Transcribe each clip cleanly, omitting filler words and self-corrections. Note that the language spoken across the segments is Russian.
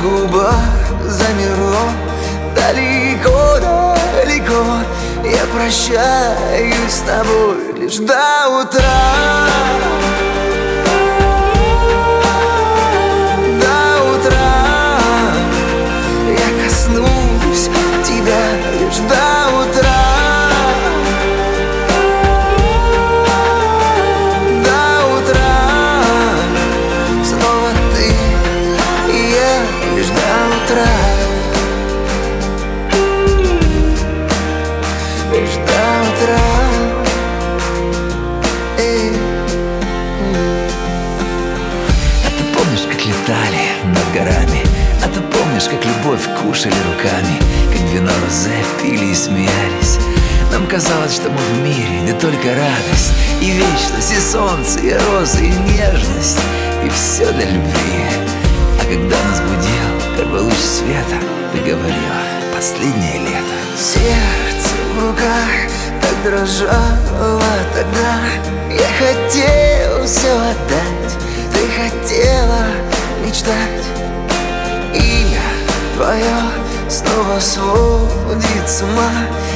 губах замерло. Далеко-далеко я прощаюсь с тобой лишь до утра. До утра я коснусь тебя лишь до утра. До утра снова ты и я лишь до утра. Лишь до утра. А ты помнишь, как летали над горами? А ты помнишь, как любовь кушали руками? Как вино розе пили и смеялись? Нам казалось, что мы в мире, где только радость и вечность, и солнце, и розы, и нежность, и все для любви. А когда нас будил первый луч света, ты говорила: последнее лето. Сердце в руках так дрожало тогда. Я хотел все отдать, ты хотела мечтать. Имя твое снова сводит с ума.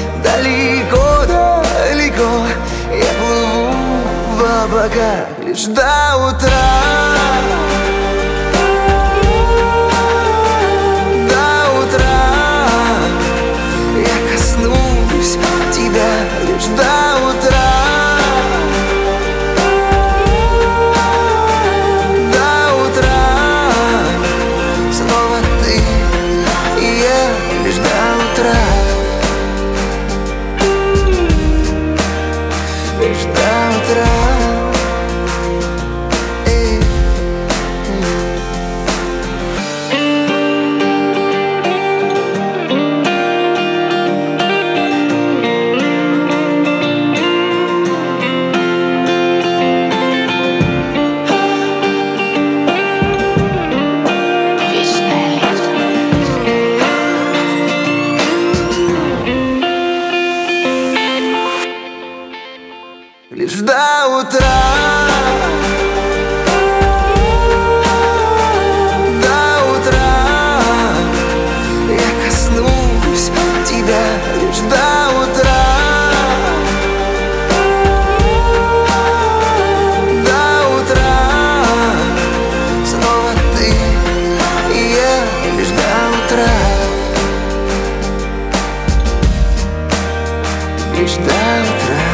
Далеко-далеко я плыву в облаках лишь до утра. Тебя лишь до утра. До утра снова ты и я лишь до утра. Лишь до утра. Лишь до утра. До утра я коснусь тебя лишь до утра. До утра снова ты и я лишь до утра. Лишь до утра.